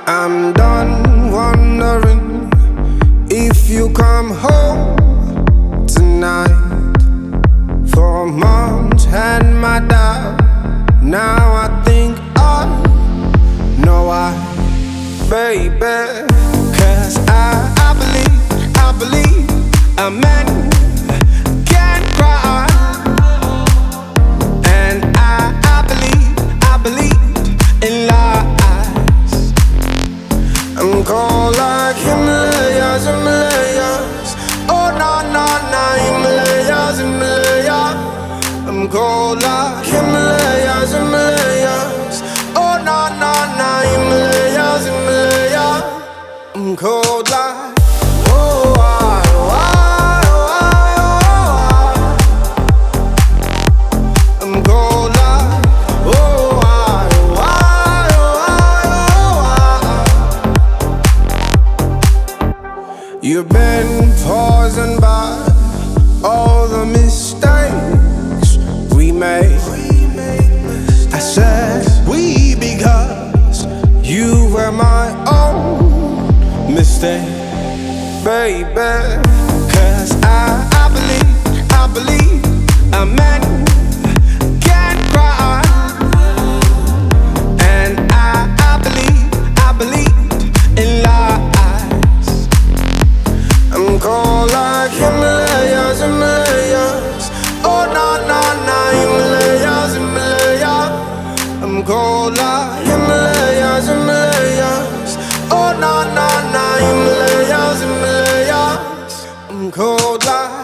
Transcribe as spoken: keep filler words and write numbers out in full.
I'm done wondering if you come home tonight. For months had my doubt, now I think I know why, baby. Cause I, I believe, I believe a man can cry. And I, I believe, I believe in lies. I'm cold like Himalayas, Himalayas. Oh no, no, no, Himalayas, Himalayas. I'm cold like Himalayas, Himalayas. Oh no, no, no, Himalayas, Himalayas. I'm cold like oh, I, oh, I, oh, I, oh, I. I'm cold like oh, I, oh, I, oh, I. You've been poisoned by all the mistakes we made. I said we because you were my own mistake, baby. Cause I, I believe, I believe a man can cry. And I, I believe, I believe in lies. I'm cold like Himalayas, Himalayas. Oh no, no, no, Himalayas, Himalayas. I'm cold like Himalayas, Himalayas. Oh no, no, no, Himalayas, Himalayas. I'm cold like